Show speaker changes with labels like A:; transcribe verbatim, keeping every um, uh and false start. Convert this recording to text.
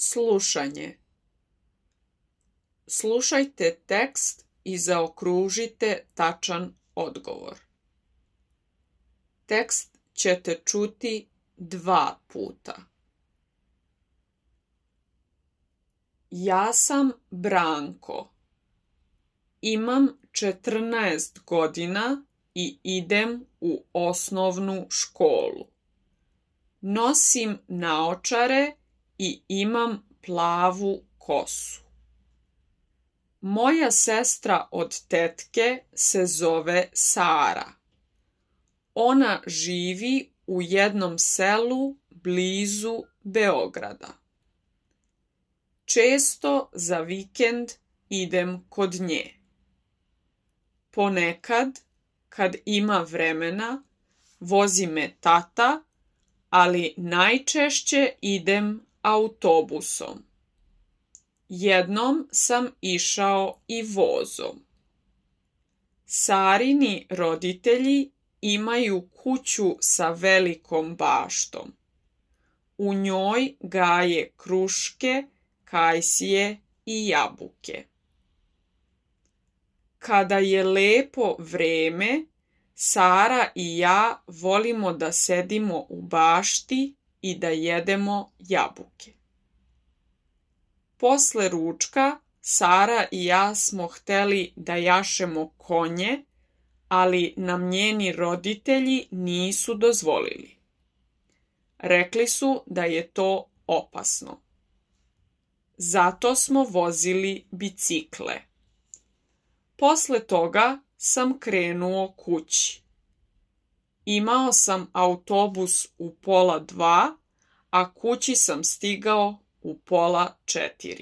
A: Slušanje. Slušajte tekst i zaokružite tačan odgovor. Tekst ćete čuti dva puta. Ja sam Branko. Imam četrnaest godina i idem u osnovnu školu. Nosim naočare i imam plavu kosu. Moja sestra od tetke se zove Sara. Ona živi u jednom selu blizu Beograda. Često za vikend idem kod nje. Ponekad, kad ima vremena, vozi me tata, ali najčešće idem autobusom. Jednom sam išao i vozom. Sarini roditelji imaju kuću sa velikom baštom. U njoj gaje kruške, kajsije i jabuke. Kada je lepo vreme, Sara i ja volimo da sedimo u bašti i da jedemo jabuke. Posle ručka Sara i ja smo hteli da jašemo konje, ali nam njeni roditelji nisu dozvolili. Rekli su da je to opasno. Zato smo vozili bicikle. Posle toga sam krenuo kući. Imao sam autobus u pola dva, a kući sam stigao u pola četiri.